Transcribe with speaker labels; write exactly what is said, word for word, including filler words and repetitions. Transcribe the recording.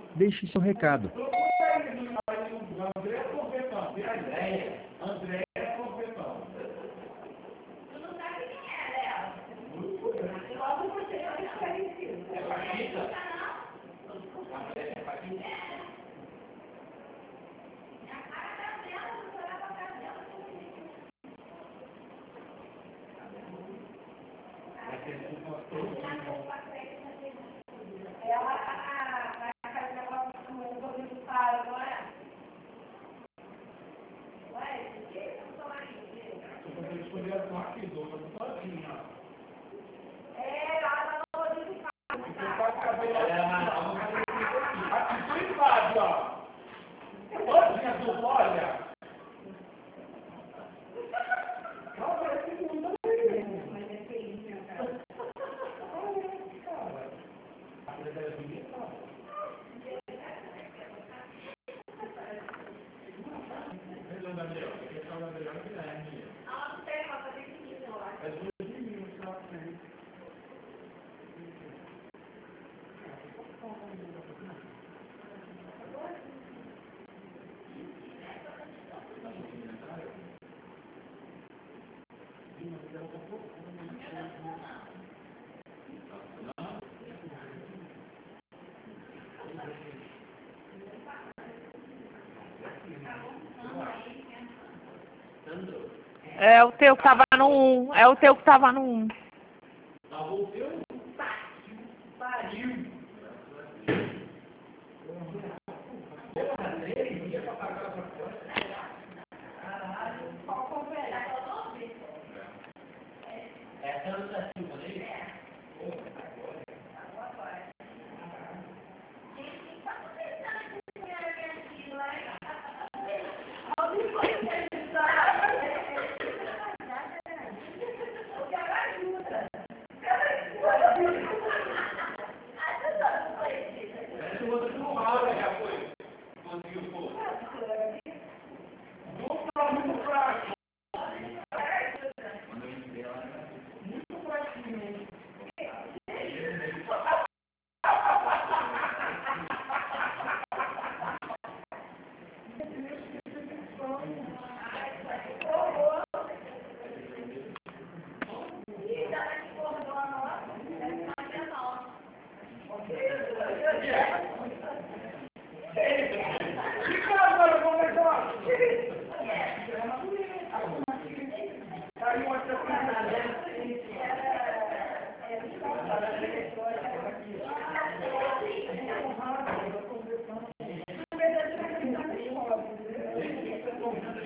Speaker 1: deixe seu recado.
Speaker 2: André é competão, tem a ideia. André é competão.
Speaker 3: Tu não sabe quem é, Léo? Eu amo você, eu acho parecido.
Speaker 2: É Paquita?
Speaker 3: Não.
Speaker 2: É Paquita?
Speaker 3: É. A cara dela, você olhar pra cara dela, ela, a cara dela, o governo para, não é? Não é? O que eu tô aí?
Speaker 2: Eu escolhi a marca e dou, eu tô sozinha.
Speaker 3: É, ela não pode ficar.
Speaker 2: Você pode cabelo aqui, aqui, Fábio, ó. Sozinha, tu olha. Não, parece que não tá bem. Mas é feio, né, cara? Olha, cara. A coisa é bonita, ó.
Speaker 4: É o teu que tava no um. É o teu que tava no um.
Speaker 2: Lavou o teu? Pariu. Porra, três dias pra pagar essa coisa. Caralho. Qual conversa? É Santa Silva, não é isso? É. Porra, agora. Agora.
Speaker 3: Gente, quanto vocês sabem que esse era minha filha, hein? Alguém pode pensar. O cara ajuda.
Speaker 2: Essa outra não rola, já foi. Conseguiu, pô. Dupla muito fraco. Muito fraquinho.
Speaker 3: Yeah.